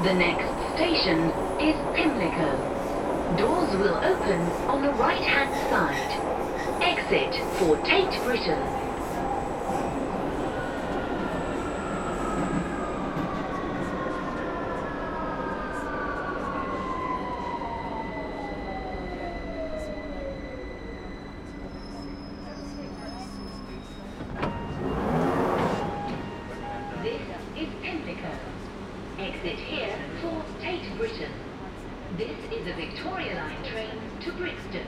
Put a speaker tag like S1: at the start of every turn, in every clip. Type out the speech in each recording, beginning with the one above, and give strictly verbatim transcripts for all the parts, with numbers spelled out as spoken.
S1: The next station is Pimlico. Doors will open on the right-hand side. Exit for Tate Britain. This is Pimlico. Exit here for Tate Britain. This is a Victoria Line train to Brixton.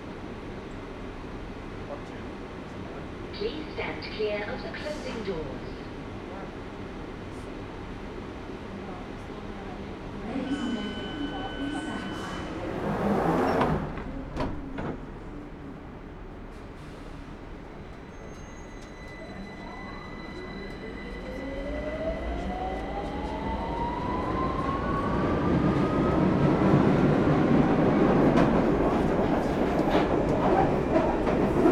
S1: Please stand clear of the closing doors.